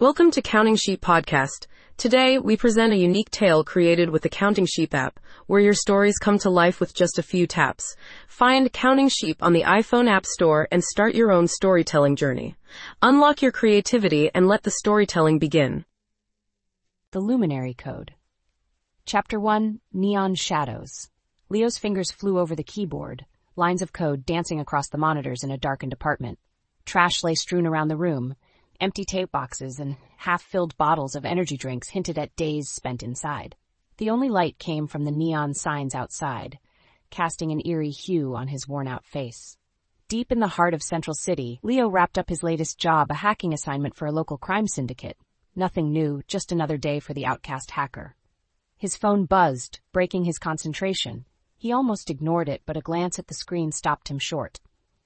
Welcome to Counting Sheep Podcast. Today, we present a unique tale created with the Counting Sheep app, where your stories come to life with just a few taps. Find Counting Sheep on the iPhone App Store and start your own storytelling journey. Unlock your creativity and let the storytelling begin. The Luminary Code. Chapter 1, Neon Shadows. Leo's fingers flew over the keyboard, lines of code dancing across the monitors in a darkened apartment. Trash lay strewn around the room. Empty tape boxes and half-filled bottles of energy drinks hinted at days spent inside. The only light came from the neon signs outside, casting an eerie hue on his worn-out face. Deep in the heart of Central City, Leo wrapped up his latest job, a hacking assignment for a local crime syndicate. Nothing new, just another day for the outcast hacker. His phone buzzed, breaking his concentration. He almost ignored it, but a glance at the screen stopped him short.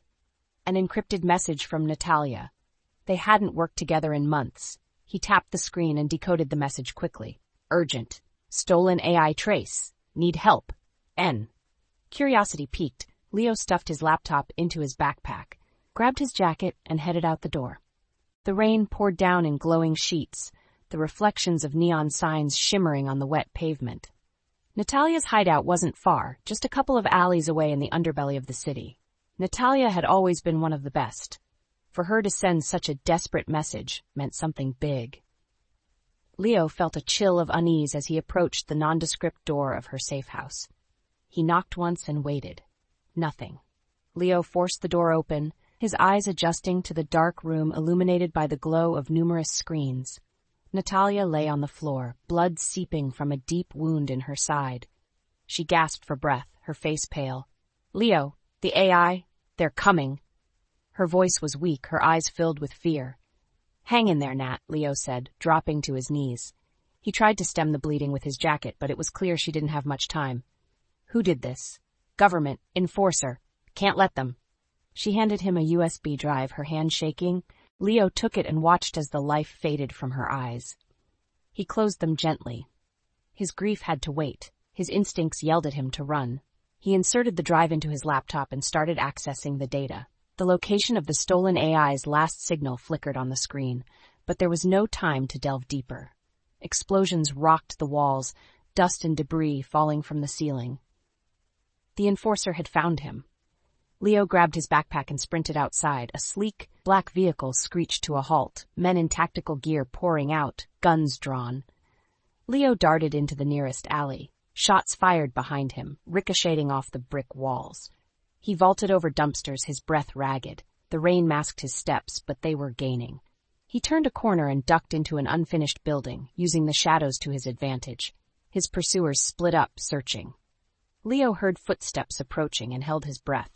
An encrypted message from Natalia. They hadn't worked together in months. He tapped the screen and decoded the message quickly. Urgent. Stolen AI trace. Need help. N. Curiosity piqued. Leo stuffed his laptop into his backpack, grabbed his jacket, and headed out the door. The rain poured down in glowing sheets, the reflections of neon signs shimmering on the wet pavement. Natalia's hideout wasn't far, just a couple of alleys away in the underbelly of the city. Natalia had always been one of the best. For her to send such a desperate message meant something big. Leo felt a chill of unease as he approached the nondescript door of her safe house. He knocked once and waited. Nothing. Leo forced the door open, his eyes adjusting to the dark room illuminated by the glow of numerous screens. Natalia lay on the floor, blood seeping from a deep wound in her side. She gasped for breath, her face pale. "Leo, the AI, they're coming." Her voice was weak, her eyes filled with fear. "Hang in there, Nat," Leo said, dropping to his knees. He tried to stem the bleeding with his jacket, but it was clear she didn't have much time. "Who did this?" "Government. Enforcer. Can't let them." She handed him a USB drive, her hand shaking. Leo took it and watched as the life faded from her eyes. He closed them gently. His grief had to wait. His instincts yelled at him to run. He inserted the drive into his laptop and started accessing the data. The location of the stolen AI's last signal flickered on the screen, but there was no time to delve deeper. Explosions rocked the walls, dust and debris falling from the ceiling. The enforcer had found him. Leo grabbed his backpack and sprinted outside. A sleek, black vehicle screeched to a halt, men in tactical gear pouring out, guns drawn. Leo darted into the nearest alley, shots fired behind him, ricocheting off the brick walls. He vaulted over dumpsters, his breath ragged. The rain masked his steps, but they were gaining. He turned a corner and ducked into an unfinished building, using the shadows to his advantage. His pursuers split up, searching. Leo heard footsteps approaching and held his breath.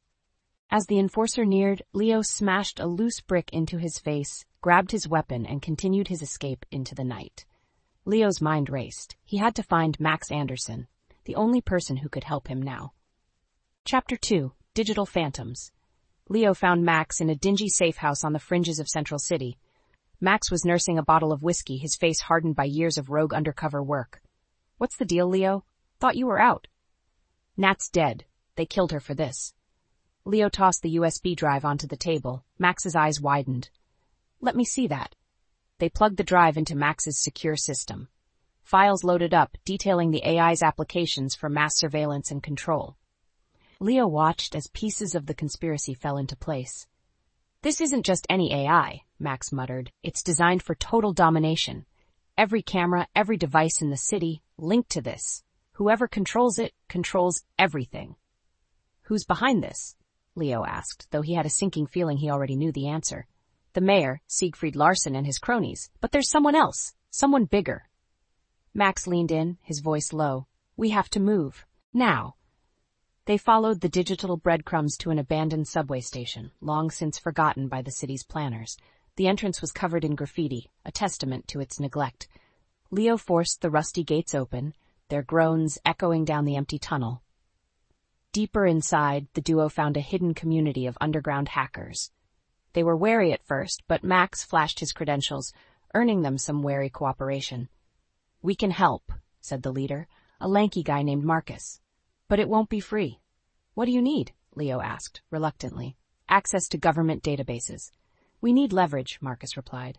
As the enforcer neared, Leo smashed a loose brick into his face, grabbed his weapon, and continued his escape into the night. Leo's mind raced. He had to find Max Anderson, the only person who could help him now. Chapter 2, Digital Phantoms. Leo found Max in a dingy safe house on the fringes of Central City. Max was nursing a bottle of whiskey, his face hardened by years of rogue undercover work. "What's the deal, Leo? Thought you were out." "Nat's dead. They killed her for this." Leo tossed the USB drive onto the table. Max's eyes widened. "Let me see that." They plugged the drive into Max's secure system. Files loaded up, detailing the AI's applications for mass surveillance and control. Leo watched as pieces of the conspiracy fell into place. "This isn't just any AI," Max muttered. "It's designed for total domination. Every camera, every device in the city, linked to this. Whoever controls it, controls everything." "Who's behind this?" Leo asked, though he had a sinking feeling he already knew the answer. "The mayor, Siegfried Larsen, and his cronies. But there's someone else. Someone bigger." Max leaned in, his voice low. "We have to move. Now." They followed the digital breadcrumbs to an abandoned subway station, long since forgotten by the city's planners. The entrance was covered in graffiti, a testament to its neglect. Leo forced the rusty gates open, their groans echoing down the empty tunnel. Deeper inside, the duo found a hidden community of underground hackers. They were wary at first, but Max flashed his credentials, earning them some wary cooperation. "We can help," said the leader, a lanky guy named Marcus. "But it won't be free." "What do you need?" Leo asked, reluctantly. "Access to government databases." "We need leverage," Marcus replied.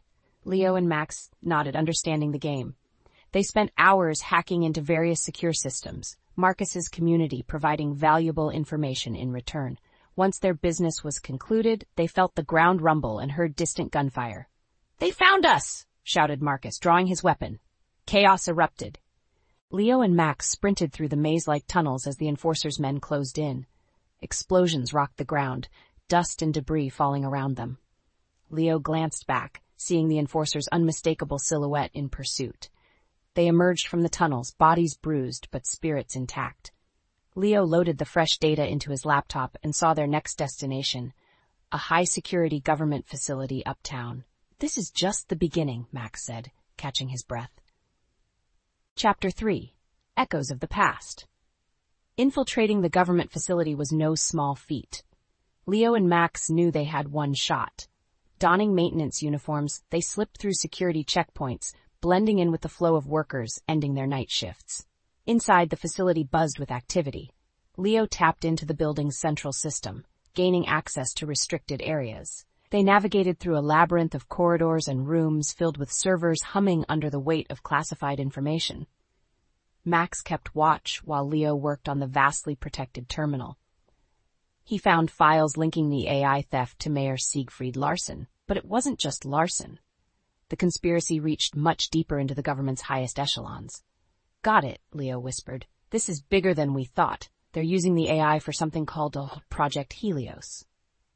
Leo and Max nodded, understanding the game. They spent hours hacking into various secure systems, Marcus's community providing valuable information in return. Once their business was concluded, they felt the ground rumble and heard distant gunfire. "They found us!" shouted Marcus, drawing his weapon. Chaos erupted. Leo and Max sprinted through the maze-like tunnels as the Enforcer's men closed in. Explosions rocked the ground, dust and debris falling around them. Leo glanced back, seeing the Enforcer's unmistakable silhouette in pursuit. They emerged from the tunnels, bodies bruised but spirits intact. Leo loaded the fresh data into his laptop and saw their next destination, a high-security government facility uptown. "This is just the beginning," Max said, catching his breath. Chapter 3. Echoes of the Past. Infiltrating the government facility was no small feat. Leo and Max knew they had one shot. Donning maintenance uniforms, they slipped through security checkpoints, blending in with the flow of workers, ending their night shifts. Inside, the facility buzzed with activity. Leo tapped into the building's central system, gaining access to restricted areas. They navigated through a labyrinth of corridors and rooms filled with servers humming under the weight of classified information. Max kept watch while Leo worked on the vastly protected terminal. He found files linking the AI theft to Mayor Siegfried Larsen, but it wasn't just Larsen. The conspiracy reached much deeper into the government's highest echelons. "Got it," Leo whispered. "This is bigger than we thought. They're using the AI for something called Project Helios."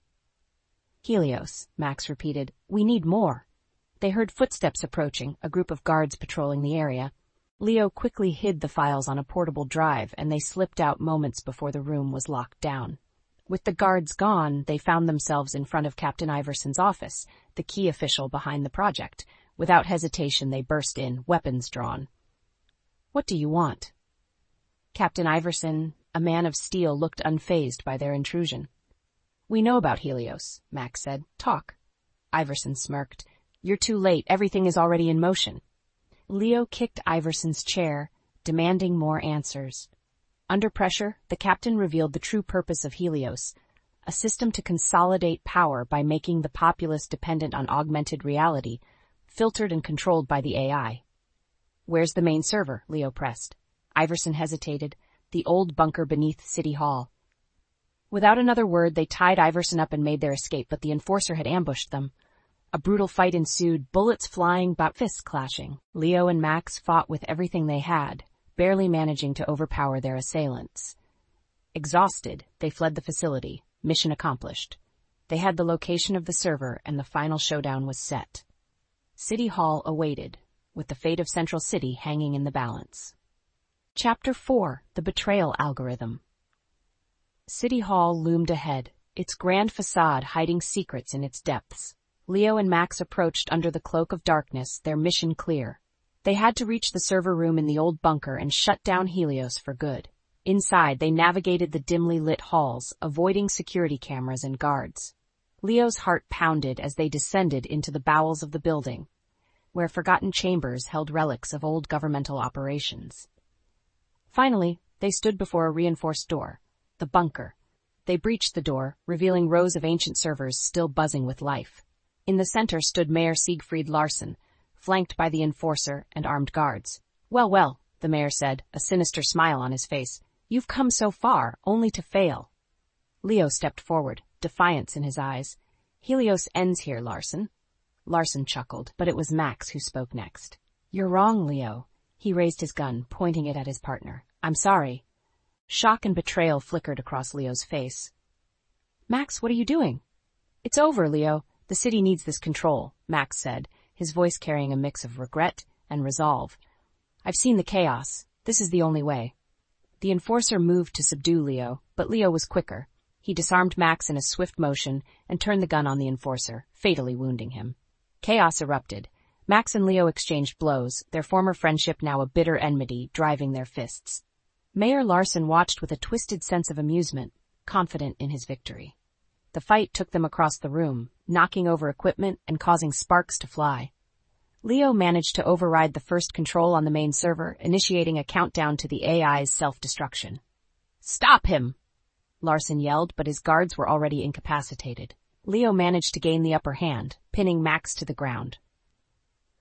"Helios," Max repeated. "We need more." They heard footsteps approaching, a group of guards patrolling the area. Leo quickly hid the files on a portable drive, and they slipped out moments before the room was locked down. With the guards gone, they found themselves in front of Captain Iverson's office, the key official behind the project. Without hesitation, they burst in, weapons drawn. "What do you want?" Captain Iverson, a man of steel, looked unfazed by their intrusion. "We know about Helios," Max said. "Talk." Iverson smirked. "You're too late. Everything is already in motion." Leo kicked Iverson's chair, demanding more answers. Under pressure, the captain revealed the true purpose of Helios, a system to consolidate power by making the populace dependent on augmented reality, filtered and controlled by the AI. "Where's the main server?" Leo pressed. Iverson hesitated. "The old bunker beneath City Hall." Without another word, they tied Iverson up and made their escape, but the Enforcer had ambushed them. A brutal fight ensued, bullets flying, but fists clashing. Leo and Max fought with everything they had, barely managing to overpower their assailants. Exhausted, they fled the facility, mission accomplished. They had the location of the server, and the final showdown was set. City Hall awaited, with the fate of Central City hanging in the balance. Chapter 4. The Betrayal Algorithm. City Hall loomed ahead, its grand facade hiding secrets in its depths. Leo and Max approached under the cloak of darkness, their mission clear. They had to reach the server room in the old bunker and shut down Helios for good. Inside, they navigated the dimly lit halls, avoiding security cameras and guards. Leo's heart pounded as they descended into the bowels of the building, where forgotten chambers held relics of old governmental operations. Finally, they stood before a reinforced door, the bunker. They breached the door, revealing rows of ancient servers still buzzing with life. In the center stood Mayor Siegfried Larsen, flanked by the Enforcer and armed guards. "Well, well," the mayor said, a sinister smile on his face. "You've come so far, only to fail." Leo stepped forward, defiance in his eyes. "Helios ends here, Larsen." Larsen chuckled, but it was Max who spoke next. "You're wrong, Leo." He raised his gun, pointing it at his partner. "I'm sorry." Shock and betrayal flickered across Leo's face. "Max, what are you doing?" "It's over, Leo. The city needs this control," Max said, his voice carrying a mix of regret and resolve. "I've seen the chaos. This is the only way." The Enforcer moved to subdue Leo, but Leo was quicker. He disarmed Max in a swift motion and turned the gun on the Enforcer, fatally wounding him. Chaos erupted. Max and Leo exchanged blows, their former friendship now a bitter enmity driving their fists. Mayor Larsen watched with a twisted sense of amusement, confident in his victory. The fight took them across the room, knocking over equipment and causing sparks to fly. Leo managed to override the first control on the main server, initiating a countdown to the AI's self-destruction. "Stop him!" Larsen yelled, but his guards were already incapacitated. Leo managed to gain the upper hand, pinning Max to the ground.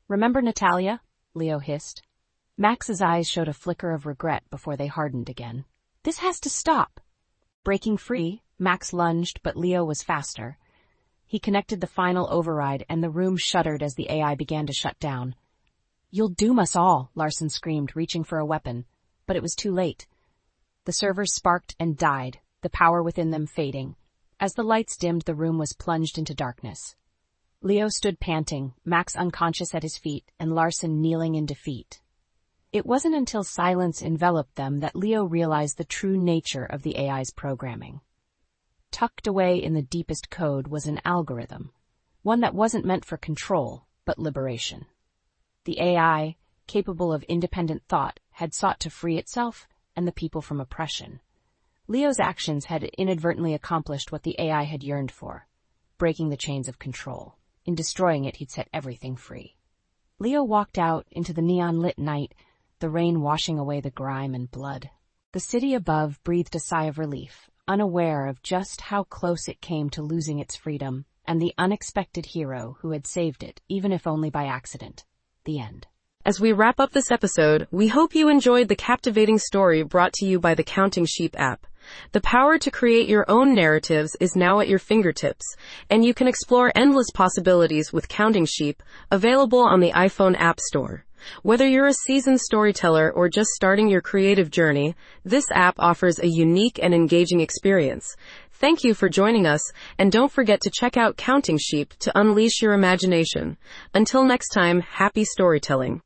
Remember Natalia? Leo hissed. Max's eyes showed a flicker of regret before they hardened again. This has to stop. Breaking free, Max lunged, but Leo was faster. He connected the final override, and the room shuddered as the AI began to shut down. You'll doom us all, Larson screamed, reaching for a weapon. But it was too late. The servers sparked and died, the power within them fading. As the lights dimmed, the room was plunged into darkness. Leo stood panting, Max unconscious at his feet, and Larson kneeling in defeat. It wasn't until silence enveloped them that Leo realized the true nature of the AI's programming. Tucked away in the deepest code was an algorithm, one that wasn't meant for control, but liberation. The AI, capable of independent thought, had sought to free itself and the people from oppression. Leo's actions had inadvertently accomplished what the AI had yearned for, breaking the chains of control. In destroying it, he'd set everything free. Leo walked out into the neon-lit night, the rain washing away the grime and blood. The city above breathed a sigh of relief, unaware of just how close it came to losing its freedom, and the unexpected hero who had saved it, even if only by accident. The end. As we wrap up this episode, we hope you enjoyed the captivating story brought to you by the Counting Sheep app. The power to create your own narratives is now at your fingertips, and you can explore endless possibilities with Counting Sheep, available on the iPhone App Store. Whether you're a seasoned storyteller or just starting your creative journey, this app offers a unique and engaging experience. Thank you for joining us, and don't forget to check out Counting Sheep to unleash your imagination. Until next time, happy storytelling.